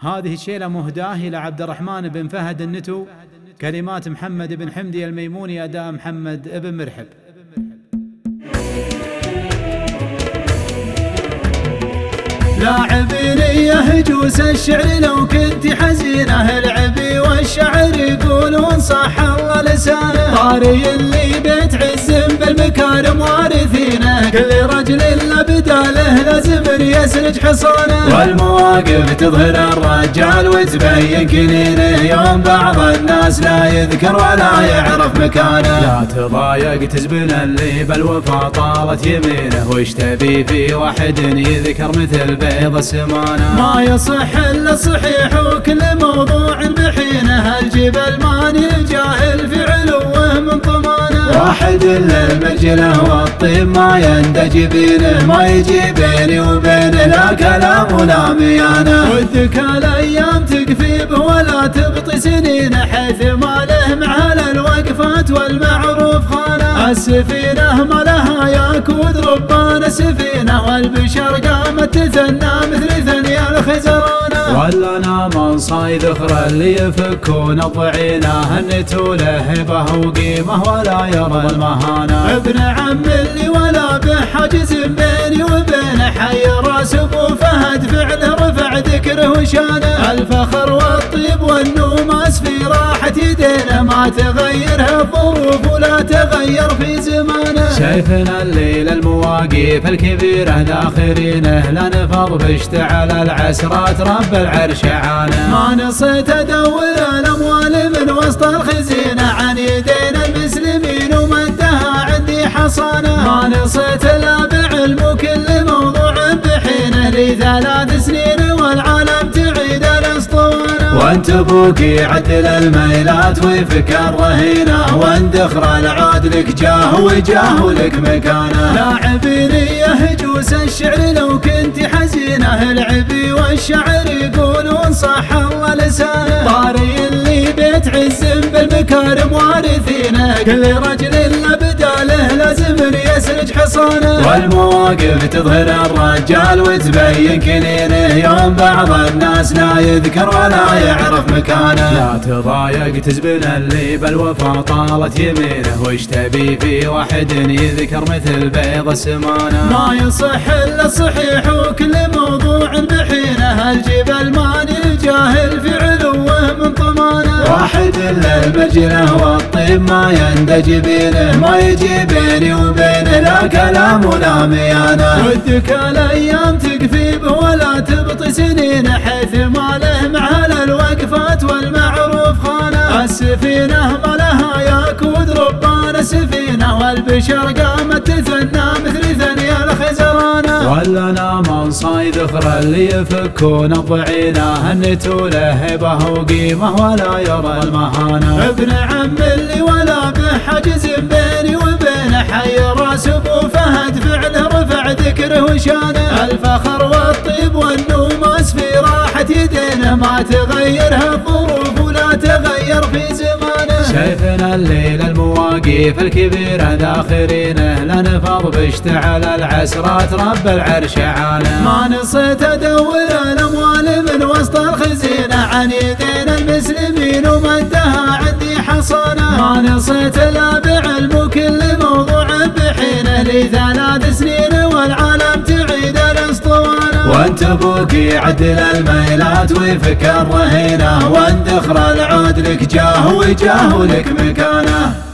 هذه الشيلة مهداة إلى عبد الرحمن بن فهد النتو، كلمات محمد بن حمدي الميموني، أداء محمد بن مرحب. لاعبيني يهجوس الشعر لو كنت حزينه، العبي والشعر يقولون صح الله لسانه، طاري اللي بيت عز بالمكارم وارثينه، كل رجل بداله لازم يسرج حصانه، والمواقف تظهر الرجال وتبين كنينه، يوم بعض الناس لا يذكر ولا يعرف مكانه، لا تضايق تزبن اللي بالوفا طالت يمينه، وش تبي في واحد يذكر مثل بيض السمانه، ما يصح الا الصحيح وكل موضوع بحينه، الجبل ماني جاهل في علوه من طمانه، واحد للمجله والطيب ما يندج بينه، ما يجي بيني وبينه لا كلام ولا ميانه، ودك الايام تكفي به ولا تبطي سنينه، حيث ما له مع الوقفات والمعروف خانه، السفينه ما لها ياكود ربان السفينه، والبشر قامت تثنى مثل ثني الخزرانه، ولا انا من صايد اخرى اللي يفكون الضعينه، النتو له هبه وقيمه ولا يرى المهانه، ابن عم اللي ولا به حاجز بيني وبينه، حي راس ابو فهد فعله رفع ذكره وشانه، الفخر والطيب والنوماس في راحة يدينا، ما تغيرها الظروف ولا تغير في زمانه، شايفنا الليل المواقف الكبيرة داخرينه، لا نفض باشتعل العسرات رب العرش عانه، ما نصيت ادور الاموال من وسط الخزينة، عن يدين المسلمين ومدها عندي حصانه، ما نصيت لا بعلم كل موضوع بحينه، لي 3 سنين والعالم تعيد الاسطوانه، وانت ابوك يعدل الميلات ويفك الرهينه، واندخر العود لك جاه وجاه لك مكانه، لاعبيني يهجوس الشعر لو كنت حزينه، العبي والشعر يقولون صح الله لسانه، طاري اللي بيت عز بالمكارم وارثينه، كل رجل بداله لازم يسرج حصانه، والمواقف تظهر الرجال وتبين كنينه، يوم بعض الناس لا يذكر ولا يعرف مكانه، لا تضايق تزبن اللي بالوفا طالت يمينه، وش تبي في واحد يذكر مثل بيض السمانه، ما يصح الا الصحيح وكل موضوع بحينه، الجبل ماني جاهل في علوه من طمانه، واحد للمجله والطيب ما يندج بينه، ما يجي بيني وبينه لا كلام ولا ميانه، ودك الايام تكفي به ولا تبطي سنينه، حيث ما له مع الوقفات والمعروف خانه، السفينه ما لها ياكود ربان السفينه، والبشر قامت تثنى مثل ثني الخزرانه، ولا انا من صايد اخرى اللي يفكون الضعينه، النتو له هبه وقيمه ولا يرى المهانه، ابن عم اللي ولا به حاجز بيني وبينه، حي راس ابو فهد فعله رفع ذكره وشانه، الفخر والطيب والنوماس في راحة يدينا، ما تغيرها الظروف ولا تغير في زمانه، شايفنا الليل المواقف الكبيرة داخرينه، لا نفض باشتعل العسرات رب العرش عانه، ما نصيت ادور الاموال من وسط الخزينة، عن يدين المسلمين ومدها عندي حصانه، ما نصيت لا بعلم كل موضوع بحينه، لي 3 سنين والعالم تعيد الاسطوانه، وانت ابوك يعدل الميلات ويفك الرهينه، واندخر العود لك جاه وجاه لك مكانه.